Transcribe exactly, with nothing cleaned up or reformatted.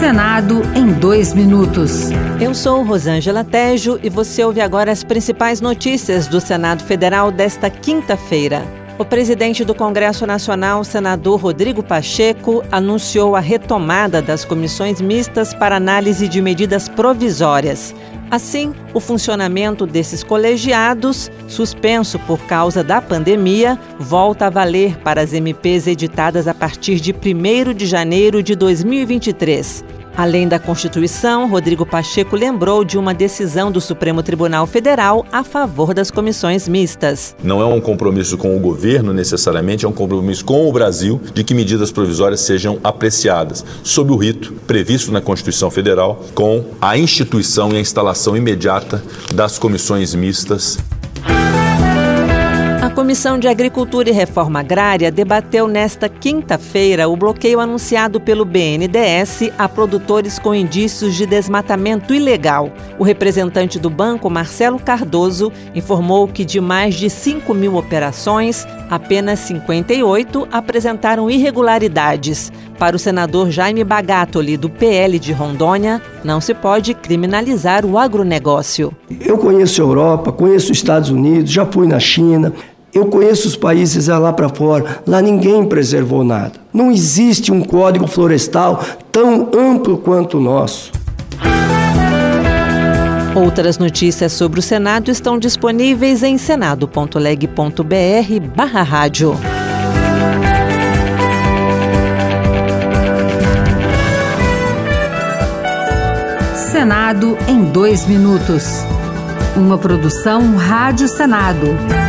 Senado em dois minutos. Eu sou Rosângela Tejo e você ouve agora as principais notícias do Senado Federal desta quinta-feira. O presidente do Congresso Nacional, senador Rodrigo Pacheco, anunciou a retomada das comissões mistas para análise de medidas provisórias. Assim, o funcionamento desses colegiados, suspenso por causa da pandemia, volta a valer para as M Ps editadas a partir de primeiro de janeiro de dois mil e vinte e três. Além da Constituição, Rodrigo Pacheco lembrou de uma decisão do Supremo Tribunal Federal a favor das comissões mistas. Não é um compromisso com o governo, necessariamente, é um compromisso com o Brasil de que medidas provisórias sejam apreciadas, sob o rito previsto na Constituição Federal, com a instituição e a instalação imediata das comissões mistas. A Comissão de Agricultura e Reforma Agrária debateu nesta quinta-feira o bloqueio anunciado pelo B N D E S a produtores com indícios de desmatamento ilegal. O representante do banco, Marcelo Cardoso, informou que de mais de cinco mil operações, apenas cinquenta e oito apresentaram irregularidades. Para o senador Jaime Bagatoli, do P L de Rondônia, não se pode criminalizar o agronegócio. Eu conheço a Europa, conheço os Estados Unidos, já fui na China. Eu conheço os países lá para fora, lá ninguém preservou nada. Não existe um código florestal tão amplo quanto o nosso. Outras notícias sobre o Senado estão disponíveis em senado ponto leg ponto br barra rádio. Senado em dois minutos. Uma produção Rádio Senado.